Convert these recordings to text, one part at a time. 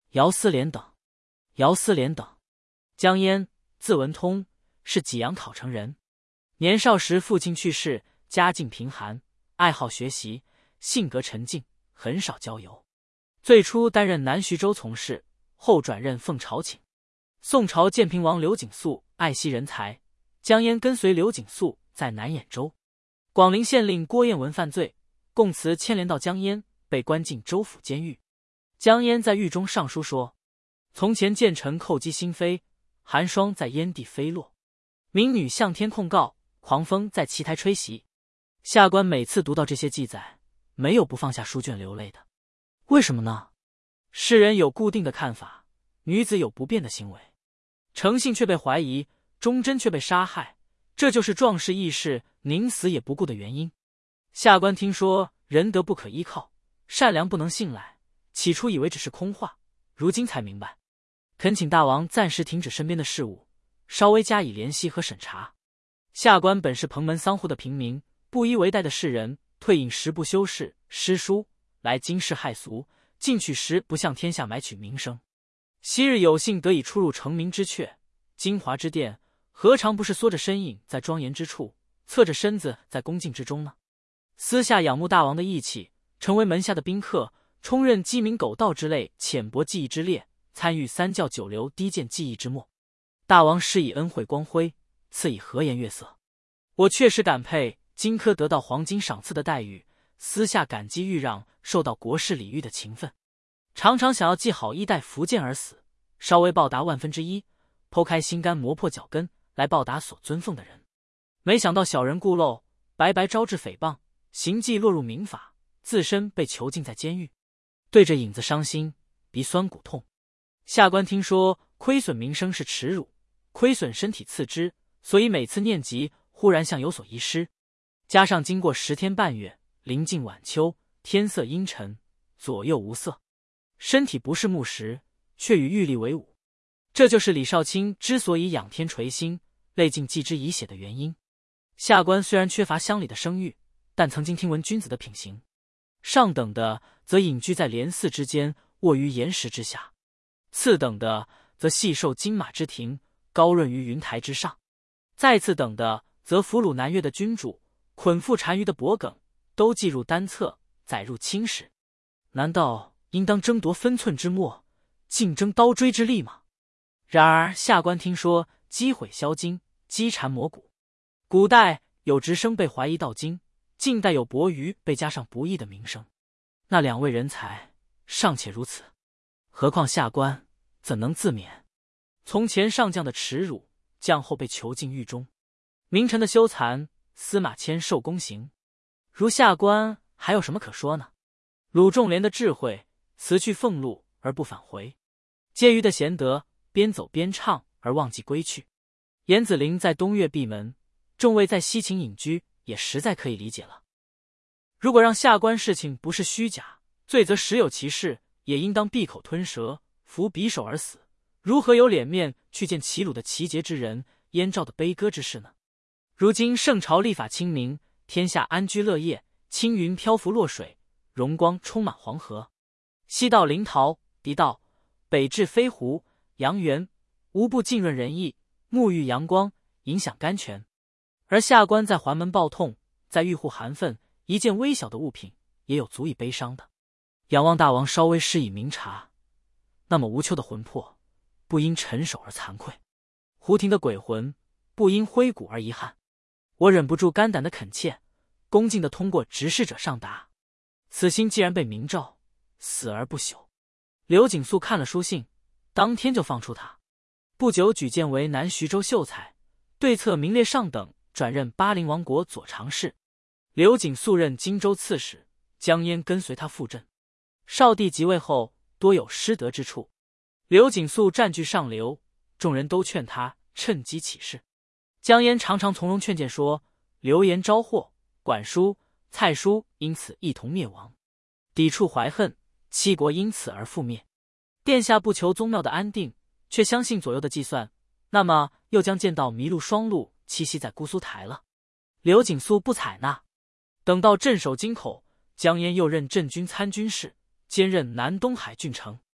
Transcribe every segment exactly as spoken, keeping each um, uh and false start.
姚思廉等。姚思廉等，江淹，字文通，是济阳考城人。年少时父亲去世，家境贫寒，爱好学习，性格沉静，很少交游。最初担任南徐州从事，后转任奉朝请。宋朝建平王刘景素爱惜人才，江淹跟随刘景素在南兖州。广陵县令郭彦文犯罪，供词牵连到江淹，被关进州府监狱。江淹在狱中上书说：从前谏臣叩击新妃，寒霜在燕地飞落，民女向天控告，狂风在棋台吹袭。下官每次读到这些记载，没有不放下书卷流泪的。为什么呢？世人有固定的看法，女子有不变的行为，诚信却被怀疑，忠贞却被杀害，这就是壮士义士宁死也不顾的原因。下官听说仁德不可依靠，善良不能信赖，起初以为只是空话，如今才明白，恳请大王暂时停止身边的事务，稍微加以怜惜和审查。下官本是蓬门桑户的平民，不依为代的世人，退隐时不修饰诗书，来惊世骇俗，进取时不向天下买取名声。昔日有幸得以出入成名之阙，金华之殿，何尝不是缩着身影在庄严之处，侧着身子在恭敬之中呢？私下仰慕大王的义气，成为门下的宾客，充任鸡鸣狗盗之类浅薄技艺之列，参与三教九流低贱技艺之末。大王施以恩惠光辉，赐以和颜悦色，我确实感佩荆轲得到黄金赏赐的待遇，私下感激豫让受到国士礼遇的情分，常常想要系好衣带伏剑而死，稍微报答万分之一，剖开心肝磨破脚跟，来报答所尊奉的人。没想到小人顾漏，白白招致诽谤，行迹落入民法，自身被囚禁在监狱，对着影子伤心，鼻酸骨痛。下官听说亏损名声是耻辱，亏损身体次之，所以每次念及忽然像有所遗失。加上经过十天半月，临近晚秋，天色阴沉，左右无色，身体不是木石，却与玉立为伍。这就是李少卿之所以仰天垂心，泪尽记之以血的原因。下官虽然缺乏乡里的声誉，但曾经听闻君子的品行。上等的则隐居在莲寺之间，卧于岩石之下；次等的则细受金马之庭，高润于云台之上；再次等的则俘虏南越的君主，捆缚单于的脖梗，都记入单册，载入青史。难道应当争夺分寸之末，竞争刀锥之力吗？然而下官听说击毁销金，击蝉磨骨，古代有直升被怀疑盗金，近代有伯鱼被加上不义的名声，那两位人才尚且如此，何况下官怎能自免？从前上将的耻辱，将后被囚禁狱中，名臣的羞惭，司马迁受宫刑，如下官还有什么可说呢？鲁仲连的智慧，辞去俸禄而不返回；婕妤的贤德，边走边唱而忘记归去；严子陵在东岳闭门，众位在西秦隐居，也实在可以理解了。如果让下官事情不是虚假，罪则实有其事，也应当闭口吞舌，服匕首而死，如何有脸面去见齐鲁的齐节之人，燕赵的悲歌之事呢？如今圣朝立法清明，天下安居乐业，青云漂浮落水，荣光充满黄河。西到临洮、狄道，北至飞狐、阳原，无不浸润仁义，沐浴阳光，影响甘泉。而下官在环门暴痛，在狱户寒愤，一件微小的物品也有足以悲伤的。仰望大王稍微施以明察，那么无丘的魂魄不因沉首而惭愧，胡婷的鬼魂不因灰骨而遗憾。我忍不住肝胆的恳切，恭敬地通过执事者上达。此心既然被明诏，死而不朽。刘景素看了书信，当天就放出他，不久举荐为南徐州秀才，对策名列上等，转任巴陵王国左常侍。刘景素任荆州刺史，江淹跟随他赴镇。少帝即位后，多有失德之处，刘景素占据上流，众人都劝他趁机起事。江淹常常从容劝谏说，流言招祸，管叔、蔡叔因此一同灭亡，抵触怀恨，七国因此而覆灭。殿下不求宗庙的安定，却相信左右的计算，那么又将见到麋鹿双鹿栖息在姑苏台了。刘景素不采纳。等到镇守京口，江淹又任镇军参军事，兼任南东海郡丞。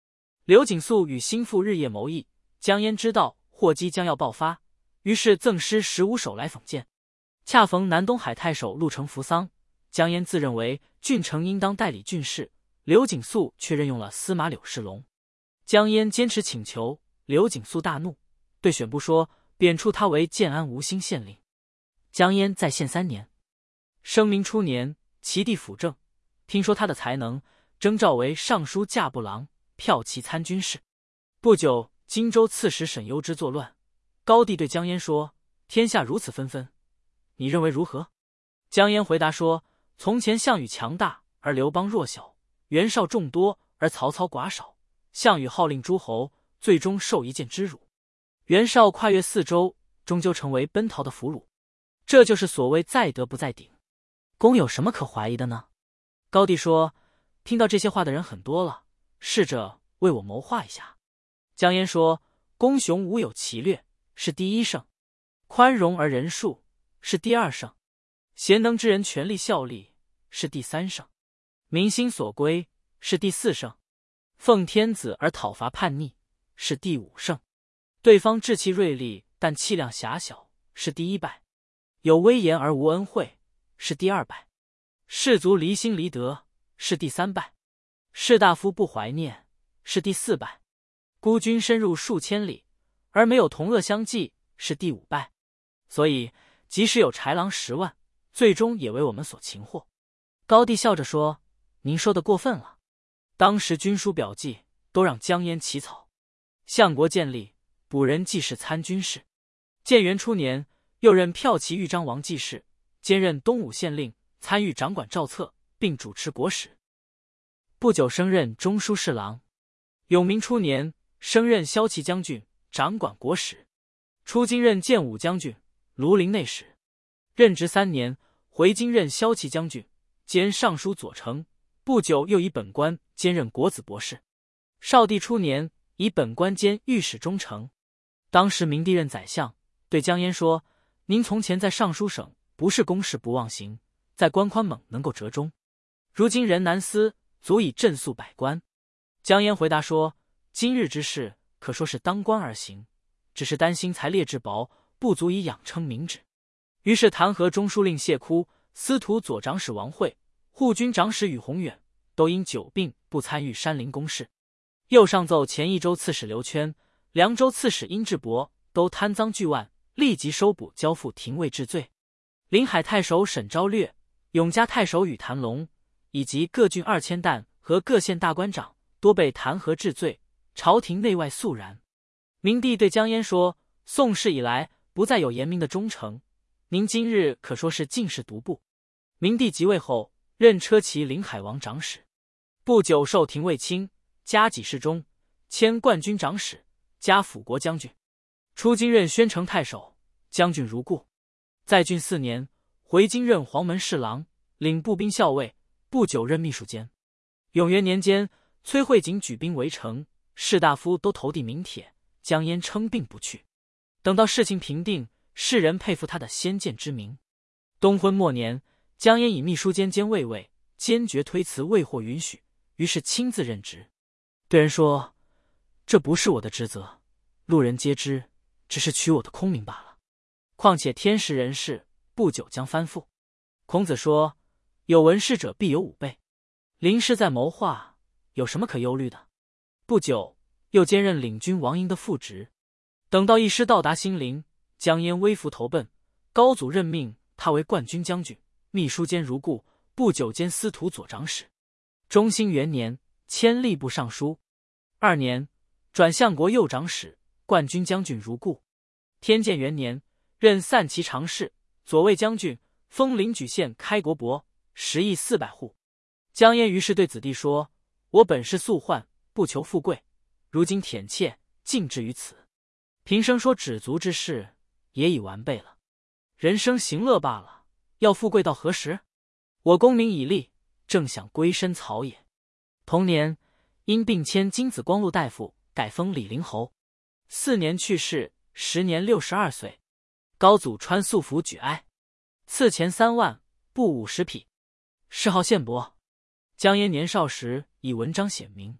刘景素与心腹日夜谋议，江淹知道祸机将要爆发，于是赠师十五首来讽谏。恰逢南东海太守陆承扶丧，江淹自认为郡丞应当代理郡事，刘景素却任用了司马柳世龙。江淹坚持请求，刘景素大怒，对选部说贬黜他为建安吴兴县令。江淹在县三年，生明初年，其弟辅政，听说他的才能，征召为尚书驾部郎，骠骑参军事。不久，荆州刺史沈攸之作乱，高帝对江淹说：“天下如此纷纷，你认为如何？”江淹回答说：“从前项羽强大而刘邦弱小，袁绍众多而曹操寡少。项羽号令诸侯，最终受一箭之辱；袁绍跨越四周，终究成为奔逃的俘虏。这就是所谓在德不在鼎。公有什么可怀疑的呢？”高帝说：“听到这些话的人很多了，试着为我谋划一下。”江淹说：“公雄无有其略，是第一胜；宽容而仁恕，是第二胜；贤能之人全力效力，是第三胜；民心所归，是第四胜；奉天子而讨伐叛逆，是第五胜；对方志气锐利，但气量狭小，是第一败；有威严而无恩惠，是第二败；士卒离心离德，是第三败；士大夫不怀念，是第四败；孤军深入数千里，而没有同恶相济，是第五败。所以即使有豺狼十万，最终也为我们所擒获。”高帝笑着说：“您说的过分了。”当时军书表记都让江淹起草。相国建立，补任记事参军事。建元初年，又任骠骑豫章王记事，兼任东武县令，参与掌管诏册，并主持国史。不久升任中书侍郎。永明初年，升任骁骑将军，掌管国史。出京任建武将军、庐陵内史。任职三年，回京任骁骑将军，兼尚书左丞。不久又以本官兼任国子博士。少帝初年，以本官兼御史中丞。当时明帝任宰相，对江淹说：“您从前在尚书省不是公事不忘行，在官宽猛能够折中，如今人难思，足以振肃百官。”江淹回答说：“今日之事可说是当官而行，只是担心才略质薄，不足以养称明旨。”于是弹劾中书令谢枯、司徒左长史王惠、护军长史宇宏远，都因久病不参与山陵公事。又上奏前益州刺史刘圈、凉州刺史殷志伯都贪赃巨万，立即收捕交付廷尉治罪。临海太守沈昭略、永嘉太守宇谭龙以及各郡二千担和各县大官长多被弹劾治罪，朝廷内外肃然。明帝对江淹说：“宋世以来不再有严明的忠诚，您今日可说是进士独步。”明帝即位后，任车骑临海王长史，不久授廷尉卿，加给事中，迁冠军长史，加辅国将军。出京任宣城太守，将军如故。在郡四年，回京任黄门侍郎，领步兵校尉，不久任秘书监。永元年间，崔慧景举兵围城，士大夫都投递名帖，江淹称病不去。等到事情平定，世人佩服他的先见之明。东昏末年，江淹以秘书监兼卫尉，坚决推辞未获允许，于是亲自任职。对人说：“这不是我的职责，路人皆知，只是取我的空名罢了。况且天时人事，不久将翻覆。”孔子说：“有文事者必有武备。”临事在谋划，有什么可忧虑的？不久，又兼任领军王营的副职。等到一师到达新陵，江淹微服投奔，高祖任命他为冠军将军、秘书监如故，不久兼司徒左长史。中兴元年，迁吏部尚书。二年，转相国右长史、冠军将军如故。天监元年，任散骑常侍、左卫将军，封临莒县开国伯，食邑四百户。江淹于是对子弟说：“我本是素宦，不求富贵，如今忝切，尽至于此。平生说止足之事，也已完备了。人生行乐罢了，要富贵到何时？我功名已立，正想归深草也。”同年，因病迁金子光禄大夫，改封李陵侯。四年去世，时年六十二岁。高祖穿素服举哀，赐钱三万，布五十匹，谥号献伯。江淹年少时以文章显名，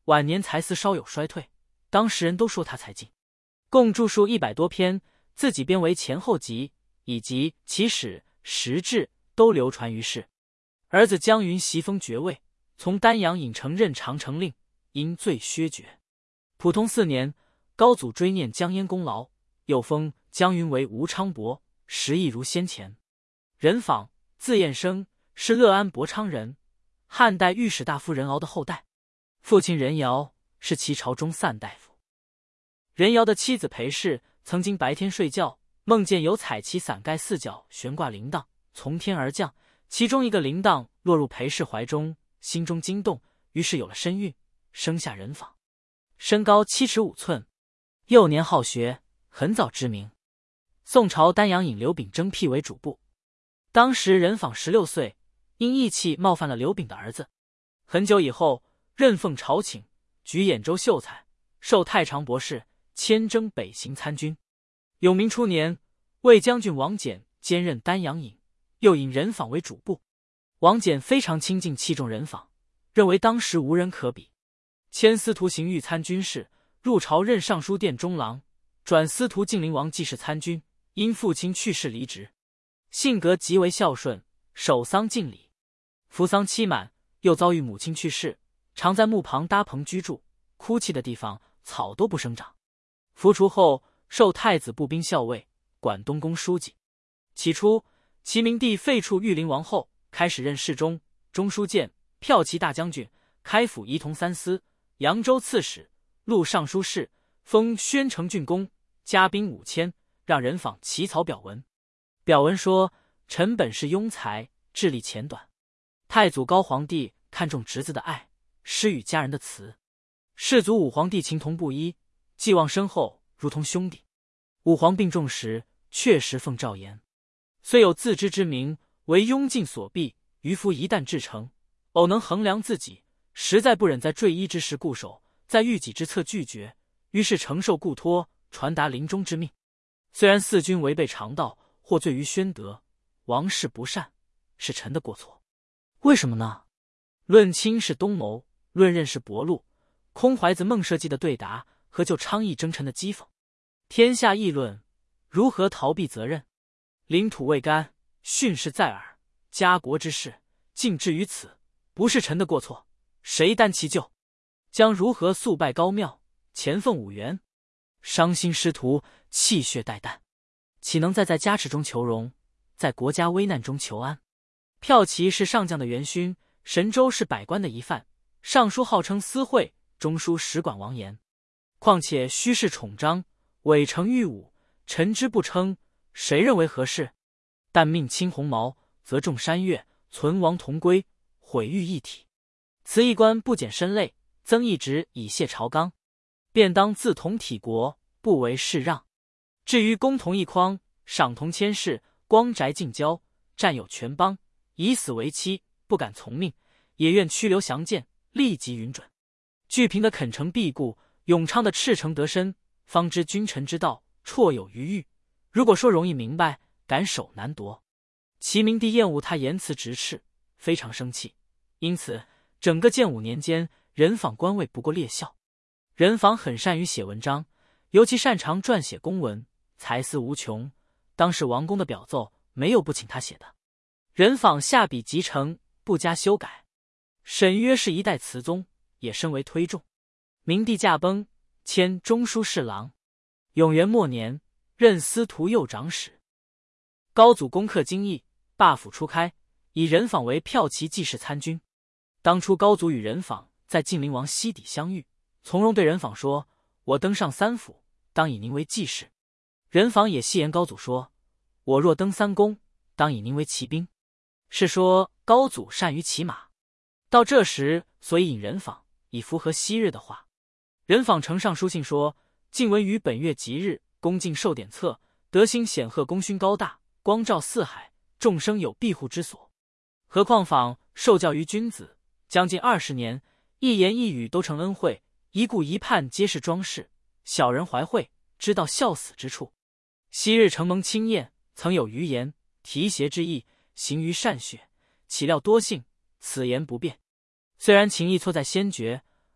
晚年才思稍有衰退，当时人都说他才尽，共著述一百多篇，自己编为前后集，以及其史实志都流传于世。儿子姜云袭封爵位，从丹阳尹承任长城令，因罪削爵。普通四年，高祖追念姜燕功劳，又封姜云为吴昌伯，实亦如先前。任访，字彦生，是乐安博昌人，汉代御史大夫任敖的后代，父亲任尧是齐朝中散大夫。任尧的妻子裴氏曾经白天睡觉，梦见有彩旗伞盖四角悬挂铃铛从天而降，其中一个铃铛落入裴氏怀中，心中惊动，于是有了身孕，生下任访。身高七尺五寸，幼年好学，很早知名。宋朝丹阳尹刘秉征辟为主簿。当时任访十六岁，因义气冒犯了刘秉的儿子。很久以后，任奉朝请，举兖州秀才，授太常博士，迁征北行参军。永明初年，魏将军王翦兼任丹阳尹，又引任访为主簿。王翦非常亲近器重任访，认为当时无人可比，迁司徒邢玉参军事，入朝任尚书殿中郎，转司徒晋陵王继事参军，因父亲去世离职。性格极为孝顺，守丧敬礼。服丧期满，又遭遇母亲去世，常在墓旁搭棚居住，哭泣的地方草都不生长。服除后，授太子步兵校尉，管东宫书记。起初，齐明帝废黜玉陵王后，开始任侍中、中书监、骠骑大将军，开府仪同三司，扬州刺史，录尚书事，封宣城郡公，加兵五千，让任访起草表文。表文说：“臣本是庸才，智力浅短。太祖高皇帝看重侄子的爱，施与家人的慈。世祖武皇帝情同不一，寄望深厚，如同兄弟。武皇病重时，确实奉诏言，虽有自知之明，为庸尽所避。渔夫一旦至诚，偶能衡量自己，实在不忍在坠衣之时固守，在遇己之侧拒绝，于是承受故托，传达临终之命。虽然四君违背常道，获罪于宣德，王室不善，是臣的过错。为什么呢？论亲是东谋，论任是薄禄，空怀子孟社稷的对答，和就昌邑征臣的讥讽。天下议论，如何逃避责任？领土未干，训示在耳，家国之事，竟至于此，不是臣的过错，谁担其咎？将如何速拜高庙，前奉五原？伤心师徒，气血殆旦，岂能再在家耻中求荣，在国家危难中求安？骠骑是上将的元勋，神州是百官的一范，尚书号称司会，中书使管王言。况且虚是宠章，伪成御武，臣之不称，谁认为合适？但命轻鸿毛，则重山岳，存亡同归，毁誉一体。辞一官不减身累，增一职以谢朝纲，便当自同体国，不为世让。至于公同一匡，赏同千世，光宅近交，占有全邦，以死为期，不敢从命，也愿屈留降谏，立即允准。巨平的肯诚必固，永昌的赤诚得身，方知君臣之道，绰有余裕。如果说容易明白，敢守难夺。齐明帝厌恶他言辞直斥，非常生气，因此整个建武年间，任访官位不过列校。任访很善于写文章，尤其擅长撰写公文，才思无穷。当时王公的表奏，没有不请他写的。任访下笔即成，不加修改。沈约是一代词宗，也深为推重。明帝驾崩，迁中书侍郎。永元末年，任司徒右长史。高祖攻克京邑，罢府初开，以任访为骠骑记事参军。当初高祖与任访在晋陵王西邸相遇，从容对任访说：“我登上三府，当以您为记事。”任访也戏言高祖说：“我若登三公，当以您为骑兵。”是说高祖善于骑马。到这时，所以引任访，以符合昔日的话。任访呈上书信说：“晋文于本月吉日，恭敬受典册，德行显赫，功勋高大，光照四海，众生有庇护之所。何况访受教于君子，将近二十年，一言一语都成恩惠，一顾一盼皆是装饰。小人怀惠，知道孝死之处。昔日承蒙亲宴，曾有余言，提携之意，行于善血，岂料多幸，此言不变。虽然情谊错在先决，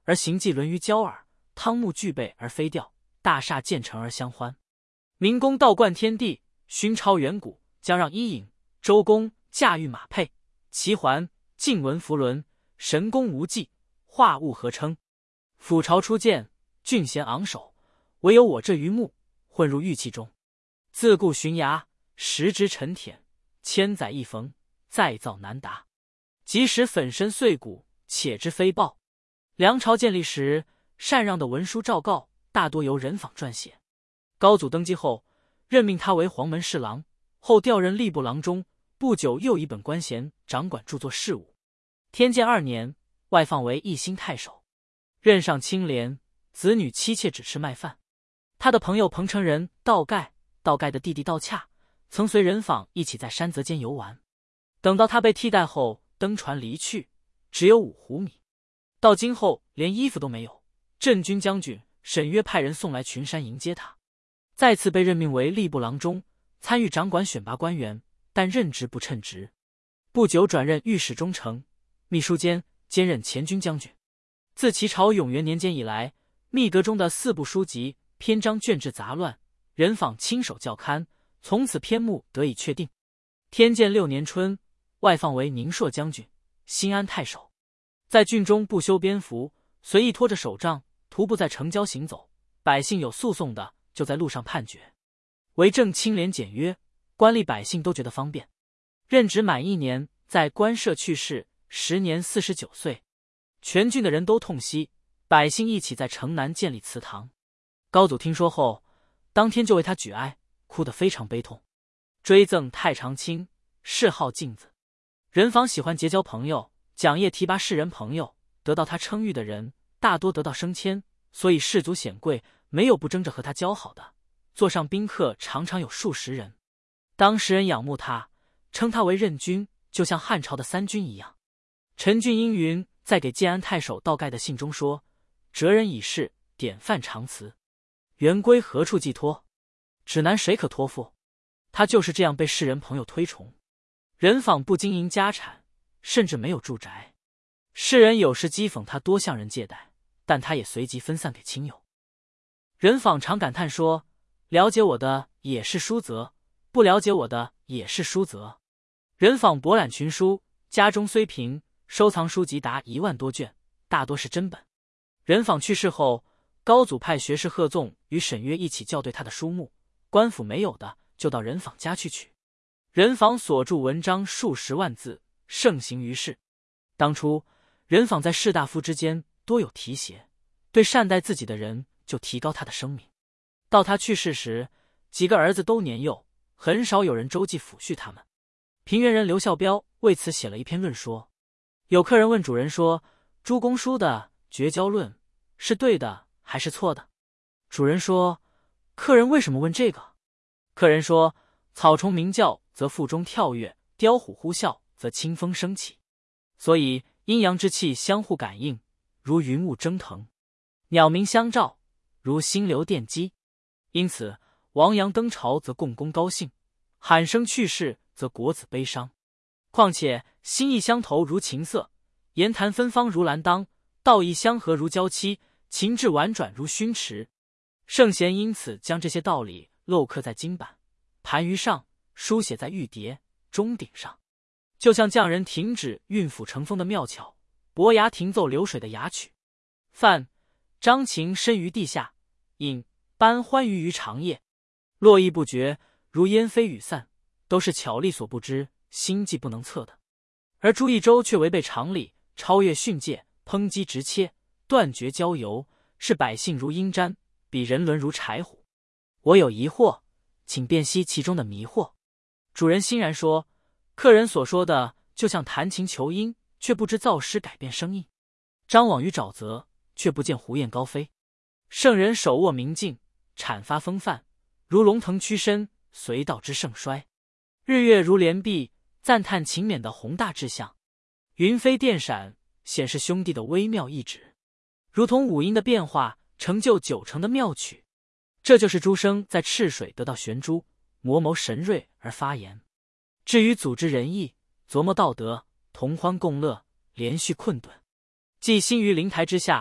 而行迹轮于交耳，汤沐俱备而飞调，大厦建成而相欢。明公道观天地，勋超远古，将让伊尹、周公驾驭马沛，齐桓、晋文弗伦，神功无际，化物合称。府朝初建，郡贤昂首，唯有我这榆木混入玉器中。自固寻崖，时值沉滇，千载一逢，再造难达。即使粉身碎骨，且知非报。梁朝建立时，禅让的文书诏告大多由人坊撰写。高祖登基后，任命他为黄门侍郎，后调任吏部郎中，不久又以本官衔掌管著作事务。天监二年，外放为义兴太守，任上清廉，子女妻妾只吃麦饭。他的朋友彭城人道盖，道盖的弟弟道洽，曾随人坊一起在山泽间游玩。等到他被替代后，登船离去，只有五斛米。到今后连衣服都没有。镇军将军沈约派人送来群山迎接他。再次被任命为吏部郎中，参与掌管选拔官员，但任职不称职。不久转任御史中丞、秘书监，兼任前军将军。自齐朝永元年间以来，秘阁中的四部书籍篇章卷制杂乱，人坊亲手校勘，从此篇目得以确定。天监六年春，外放为宁朔将军、新安太守，在郡中不修边幅，随意拖着手杖，徒步在城郊行走，百姓有诉讼的，就在路上判决。为政清廉简约，官吏百姓都觉得方便。任职满一年，在官舍去世，时年四十九岁。全郡的人都痛惜，百姓一起在城南建立祠堂。高祖听说后，当天就为他举哀，哭得非常悲痛。追赠太常卿，谥号镜子。人坊喜欢结交朋友，蒋晔提拔士人朋友，得到他称誉的人大多得到升迁，所以士族显贵没有不争着和他交好的。座上宾客常常有数十人。当时人仰慕他，称他为任君，就像汉朝的三军一样。陈俊英云在给建安太守道盖的信中说：哲人已逝，典范长辞，元归何处寄托？指南谁可托付？他就是这样被世人朋友推崇。人坊不经营家产，甚至没有住宅。世人有时讥讽他多向人借贷，但他也随即分散给亲友。人坊常感叹说：了解我的也是书则，不了解我的也是书则。人坊博览群书，家中虽贫，收藏书籍达一万多卷，大多是真本。人坊去世后，高祖派学士贺纵与沈约一起校对他的书目，官府没有的就到人坊家去取。人坊所著文章数十万字，盛行于世。当初人坊在士大夫之间多有提携，对善待自己的人就提高他的声名。到他去世时，几个儿子都年幼，很少有人周济抚恤他们。平原人刘孝标为此写了一篇论说。有客人问主人说：朱公书的绝交论是对的还是错的？主人说：客人为什么问这个？客人说：草虫鸣叫则腹中跳跃，雕虎呼啸则清风升起，所以阴阳之气相互感应，如云雾蒸腾；鸟鸣相照，如星流电击。因此王阳登朝则共工高兴，喊声去世则国子悲伤。况且心意相投如琴瑟，言谈芬芳如兰当，道义相合如娇妻，情志婉转如熏池。圣贤因此将这些道理镂刻在金板、盘盂上，书写在玉牒、钟鼎上，就像匠人停止运斧成风的妙巧，伯牙停奏流水的雅曲。范、张琴深于地下，尹、班欢愉于长夜，络绎不绝，如烟飞雨散，都是巧力所不知，心计不能测的。而朱一周却违背常理，超越训诫，抨击直切，断绝交游，视百姓如阴毡，比人伦如柴虎。我有疑惑，请辨析其中的迷惑。主人欣然说：客人所说的就像弹琴求音，却不知造诗改变声音；张网于沼泽，却不见狐雁高飞。圣人手握明镜，阐发风范，如龙腾屈身，随道之盛衰；日月如连璧，赞叹勤勉的宏大志向；云飞电闪，显示兄弟的微妙意志，如同五音的变化，成就九成的妙曲。这就是诸生在赤水得到玄珠，魔谋神锐而发言。至于组织仁义，琢磨道德，同欢共乐，连续困顿，既兴于灵台之下，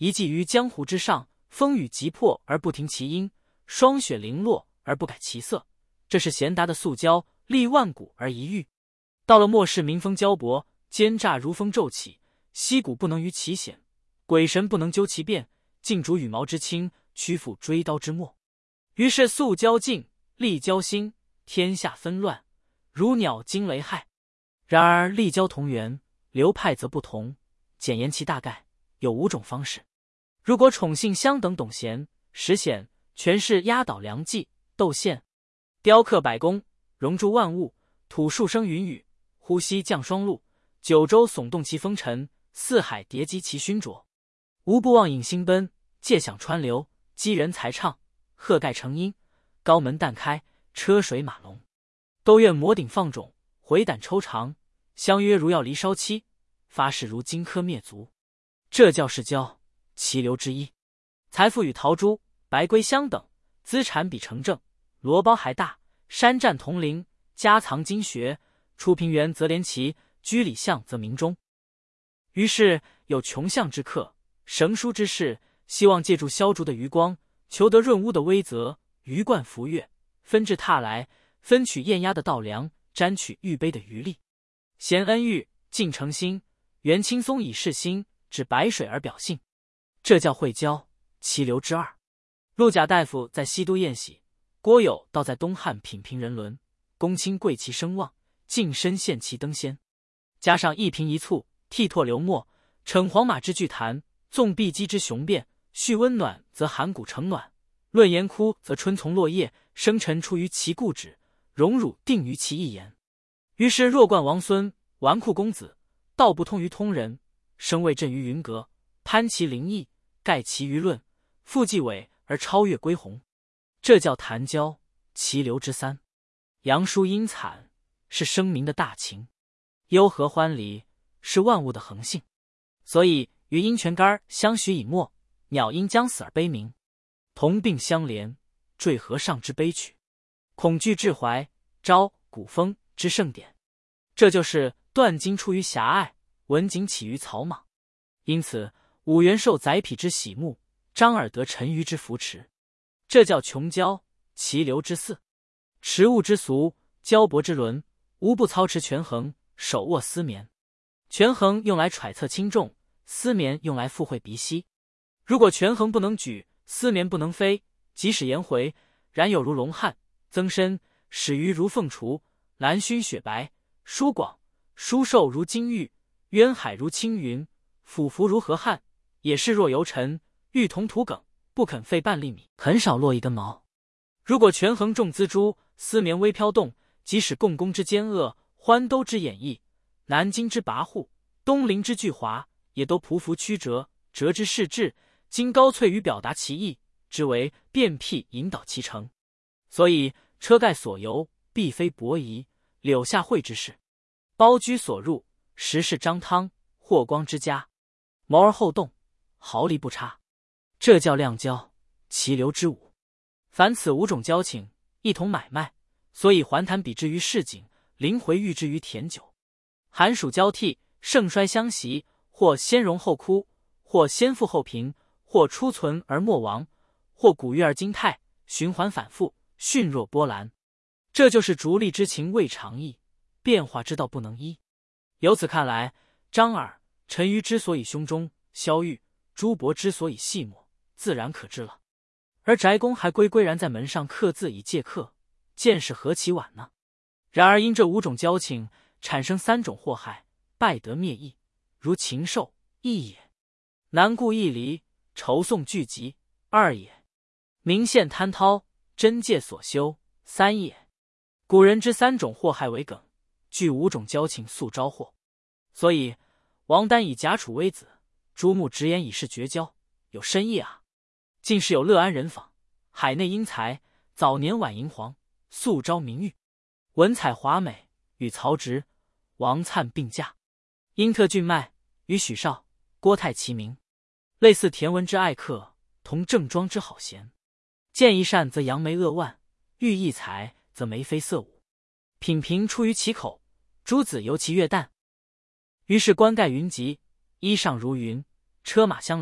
一骑于江湖之上，风雨急迫而不停其音，霜雪零落而不改其色。这是贤达的素交，历万古而一遇。到了末世，民风交薄，奸诈如风骤起，溪谷不能逾其险，鬼神不能究其变，尽逐羽毛之轻，屈服追刀之末。于是素交尽，力交兴，天下纷乱，如鸟惊雷骇。然而力交同源，流派则不同。简言其大概，有五种方式。如果宠幸相等董贤、石显，全是压倒良计，斗宪，雕刻百工，熔铸万物，吐数声云雨，呼吸降霜露，九州耸动其风尘，四海叠积其熏灼。无不忘引星奔，借响川流，击人才唱，鹤盖成音，高门旦开，车水马龙。都愿摩顶放踵，回胆抽肠，相约如要离烧期，发誓如荆轲灭族。这叫世交，其流之一。财富与陶朱、白龟相等，资产比城正，罗包还大，山寨铜陵，家藏经学，出平原则连齐，居里巷则明中。于是有穷巷之客，绳书之士，希望借助萧竹的余光，求得润屋的威泽，鱼贯浮跃，分至榻来，分取艳压的稻粮，沾取玉杯的余力。贤恩遇，尽诚心，缘轻松以示心，指白水而表性。这叫会交，其流之二。陆贾大夫在西都宴喜，郭友倒在东汉品评人伦，公卿贵其声望，近身献其登仙。加上一平一醋，剔唾流沫，逞黄马之巨谈，纵碧鸡之雄辩，叙温暖则函谷成暖，论言枯则春从落叶，生辰出于其固旨，荣辱定于其一言。于是弱冠王孙，纨绔公子，道不通于通人，声未震于云阁，攀其灵异，盖其舆论，复继伟而超越归鸿。这叫谈交，其流之三。杨叔阴惨，是生民的大情；忧和欢离，是万物的恒性。所以鱼因泉干相许以沫，鸟因将死而悲鸣，同病相怜，坠河上之悲曲，恐惧至怀，招古风之盛典。这就是断经出于狭隘，文景起于草莽。因此武元受宰匹之喜慕，张耳得沉鱼之扶持。这叫穷交，其流之四。持物之俗，交薄之伦，无不操持权衡，手握丝绵。权衡用来揣测轻重，丝绵用来附会鼻息。如果权衡不能举，丝绵不能飞，即使颜回，然有如龙汉，曾参，始于如凤雏，兰熏雪白，舒广，舒寿如金玉，渊海如青云，俯伏如河汉，也是若游尘，欲同土梗，不肯费半粒米，很少落一根毛。如果权衡重锱铢，丝绵微飘动，即使共工之奸恶，欢兜之演绎，南京之跋扈，东陵之巨华，也都匍匐曲折，折之势至，经高翠于表达其意，之为变辟引导其成。所以车盖所游，必非伯夷、柳下惠之事；包居所入，实是张汤、霍光之家。谋而后动，毫厘不差。这叫量交，其流之五。凡此五种交情，一同买卖，所以还谈比之于市井，临回喻之于甜酒。寒暑交替，盛衰相袭，或先荣后枯，或先富后贫，或初存而末亡，或古月而今泰，循环反复，迅若波澜。这就是逐利之情未常意，变化之道不能依。由此看来，张耳、陈馀之所以胸中，萧玉、朱伯之所以细末，自然可知了。而翟公还归归然在门上刻字以借客，见识何其晚呢？然而因这五种交情，产生三种祸害，败德灭义，如禽兽，一也；难顾一离，筹讼聚集，二也；明宪贪滔，真戒所修，三也。古人之三种祸害为梗，据五种交情速招祸。所以王丹以贾楚微子，朱穆直言以示绝交，有深意啊。近世有乐安人访，海内英才，早年晚银皇，素招名誉，文采华美，与曹植、王粲并驾。英特俊迈，与许绍、郭泰齐名，类似田文之爱客，同郑庄之好贤。见一善则扬眉扼腕，遇一才则眉飞色舞。品评出于其口，诸子由其悦淡。于是冠盖云集，衣上如云，车马相连，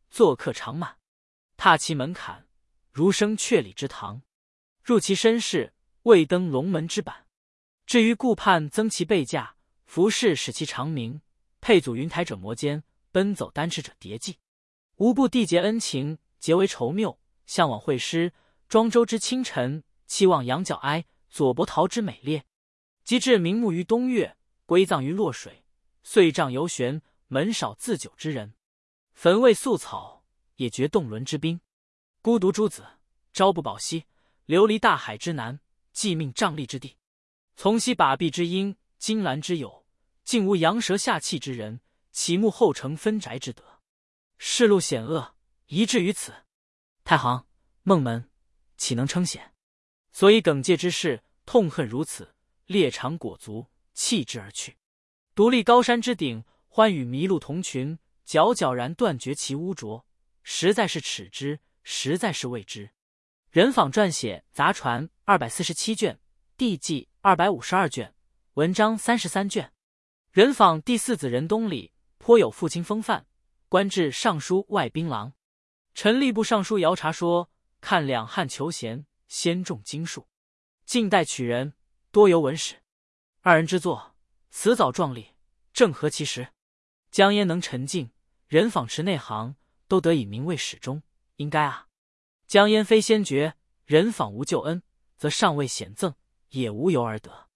做客常满。踏其门槛，如升阙里之堂；入其身室，未登龙门之板。至于顾盼增其备驾，服饰使其长鸣，配祖云台者摩肩，奔走单持者迭骑。无不缔结恩情，结为仇谬。向往会师，庄周之清晨，期望羊角哀，左伯桃之美烈。及至明暮于东岳，归葬于洛水，岁帐犹悬，门少自久之人。坟未素草，也绝动轮之兵。孤独诸子，朝不保夕，流离大海之南，寄命瘴疠之地。从昔把臂之鹰，金兰之友，竟无羊蛇下气之人，岂慕后承分宅之德？世路险恶，宜至于此。太行、孟门岂能称险？所以耿介之事，痛恨如此，猎长裹足，弃之而去。独立高山之顶，欢与麋鹿同群，皎皎然断绝其污浊，实在是耻之，实在是畏之。任访撰写杂传二百四十七卷，地记二百五十二卷，文章三十三卷。任访第四子任东里，颇有父亲风范，官至尚书外兵郎。陈吏部尚书姚察说，看两汉求贤，先重经术。近代取人，多由文史。二人之作，辞藻壮丽，正合其时。江淹能沉静，任访持内行，都得以名为史中，应该啊。江淹非先觉，任访无救恩，则上位显赠，也无由而得。